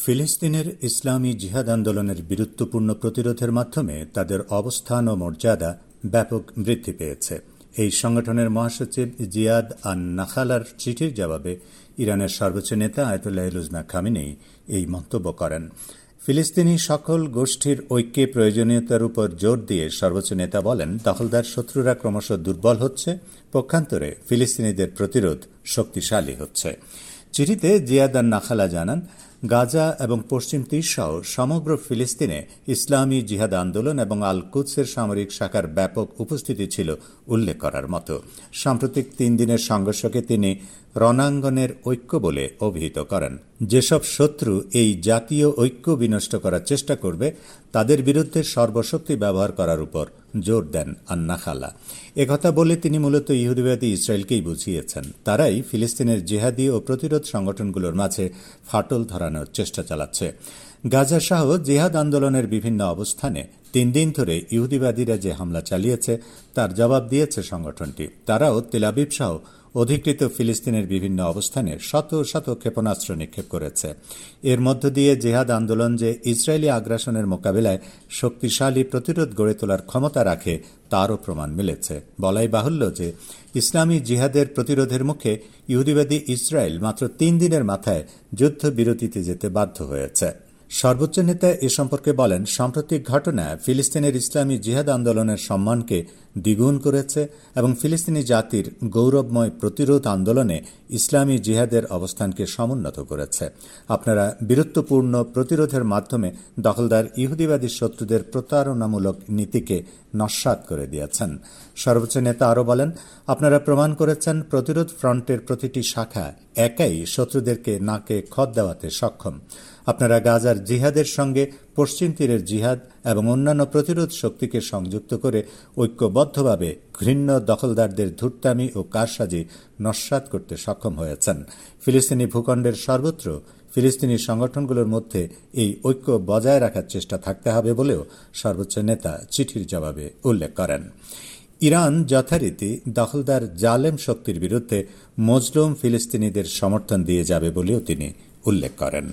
ফিলিস্তিনের ইসলামী জিহাদ আন্দোলনের বীরত্বপূর্ণ প্রতিরোধের মাধ্যমে তাদের অবস্থান ও মর্যাদা ব্যাপক বৃদ্ধি পেয়েছে। এই সংগঠনের মহাসচিব জিয়াদ আন নাখালার চিঠির জবাবে ইরানের সর্বোচ্চ নেতা আয়াতুল্লাহ লুজনা খামেনেই এই মন্তব্য করেন। ফিলিস্তিনি সকল গোষ্ঠীর ঐক্যে প্রয়োজনীয়তার উপর জোর দিয়ে সর্বোচ্চ নেতা বলেন, দখলদার শত্রুরা ক্রমশ দুর্বল হচ্ছে, পক্ষান্তরে ফিলিস্তিনিদের প্রতিরোধ শক্তিশালী হচ্ছে। চিঠিতে জিয়াদ আন নাখালা জানান, গাজা এবং পশ্চিম তীর সহ সমগ্র ফিলিস্তিনে ইসলামী জিহাদ আন্দোলন এবং আল কুদসের সামরিক শাখার ব্যাপক উপস্থিতি ছিল উল্লেখ করার মতো। সাম্প্রতিক 3 দিনের সংঘর্ষকে তিনি রণাঙ্গনের ঐক্য বলে অভিহিত করেন। যেসব শত্রু এই জাতীয় ঐক্য বিনষ্ট করার চেষ্টা করবে তাদের বিরুদ্ধে সর্বশক্তি ব্যবহার করার উপর জোর দেন আন নাখালা। একথা বলে তিনি মূলত ইহুদিবাদী ইসরায়েলকেই বুঝিয়েছেন। তারাই ফিলিস্তিনের জিহাদি ও প্রতিরোধ সংগঠনগুলোর মাঝে ফাটল ধরানোর চেষ্টা চালাচ্ছে। গাজা সহ জিহাদ আন্দোলনের বিভিন্ন অবস্থানে 3 দিন ধরে ইহুদিবাদীরা যে হামলা চালিয়েছে তার জবাব দিয়েছে সংগঠনটি। তারাও তেল আবিব সহ অধিকৃত ফিলিস্তিনের বিভিন্ন অবস্থানে শত শত ক্ষেপণাস্ত্র নিক্ষেপ করেছে। এর মধ্য দিয়ে জিহাদ আন্দোলন যে ইসরায়েলি আগ্রাসনের মোকাবিলায় শক্তিশালী প্রতিরোধ গড়ে তোলার ক্ষমতা রাখে তারও প্রমাণ মিলেছে। বলাই বাহুল্য যে ইসলামী জিহাদের প্রতিরোধের মুখে ইহুদিবাদী ইসরায়েল মাত্র 3 দিনের মাথায় যুদ্ধবিরতিতে যেতে বাধ্য হয়েছে। সর্বোচ্চ নেতা এ সম্পর্কে বলেন, সাম্প্রতিক ঘটনা ফিলিস্তিনের ইসলামী জিহাদ আন্দোলনের সম্মানকে দ্বিগুণ করেছে এবং ফিলিস্তিনি জাতির গৌরবময় প্রতিরোধ আন্দোলনে ইসলামী জিহাদের অবস্থানকে সমুন্নত করেছে। আপনারা বীরত্বপূর্ণ প্রতিরোধের মাধ্যমে দখলদার ইহুদিবাদী শত্রুদের প্রতারণামূলক নীতিকে নস্যাৎ করে দিয়েছেন। সর্বোচ্চ নেতা আরও বলেন, আপনারা প্রমাণ করেছেন প্রতিরোধ ফ্রন্টের প্রতিটি শাখা একাই শত্রুদেরকে নাকে খত দেওয়াতে সক্ষম। আপনারা গাজার জিহাদের সঙ্গে পশ্চিম তীরের জিহাদ এবং অন্যান্য প্রতিরোধ শক্তিকে সংযুক্ত করে ঐক্যবদ্ধভাবে ঘৃণ্য দখলদারদের ধূর্তামি ও কারসাজি নস্যাৎ করতে সক্ষম হয়েছেন। ফিলিস্তিনি ভূখণ্ডের সর্বত্র ফিলিস্তিনি সংগঠনগুলোর মধ্যে এই ঐক্য বজায় রাখার চেষ্টা থাকতে হবে বলেও সর্বোচ্চ নেতা চিঠির জবাবে উল্লেখ করেন। ইরান যথারীতি দখলদার জালেম শক্তির বিরুদ্ধে মজলুম ফিলিস্তিনিদের সমর্থন দিয়ে যাবে বলেও তিনি উল্লেখ করেন।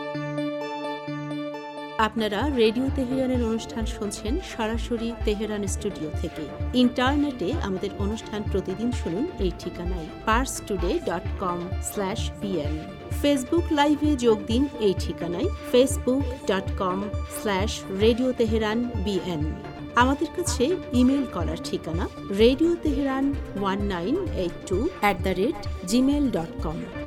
আপনারা রেডিও তেহরানের অনুষ্ঠান শুনছেন সরাসরি তেহরান স্টুডিও থেকে। ইন্টারনেটে আমাদের অনুষ্ঠান প্রতিদিন শুনুন এই ঠিকানায় parstoday.com/bn। ফেসবুক লাইভে যোগ দিন এই ঠিকানায় facebook.com/radio tehran bn। আমাদের কাছে ইমেল করার ঠিকানা radioteheran1982@gmail.com।